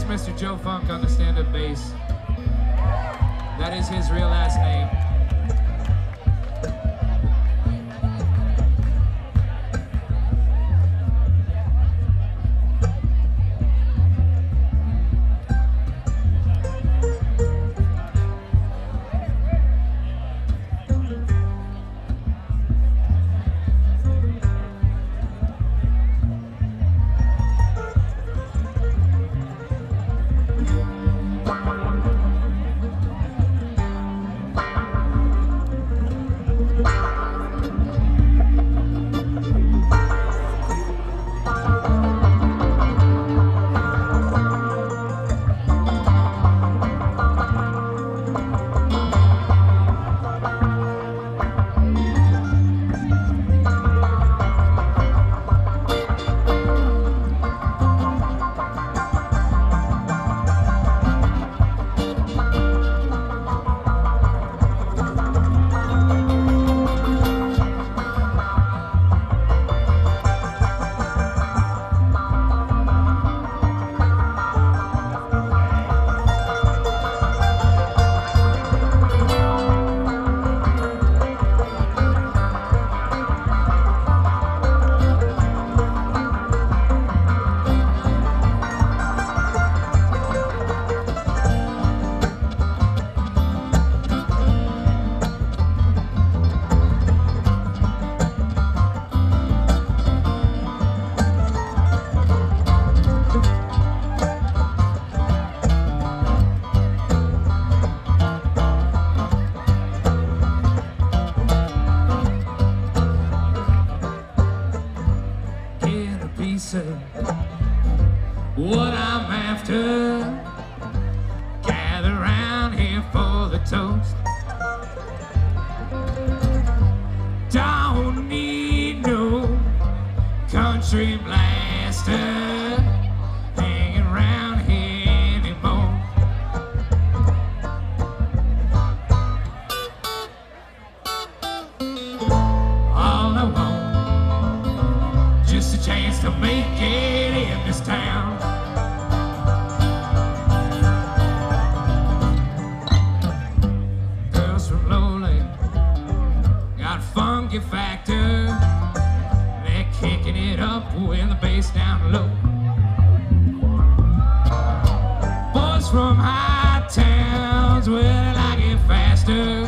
Mr. Joe Funk on the stand-up bass. That is his real last name. What I'm after, gather round here for the toast. Don't need no country blaster hanging around here anymore. All I want, just a chance to make it in this town. Girls from Lowland got a funky factor. They're kicking it up with the bass down low. Boys from high towns, well, they like it faster.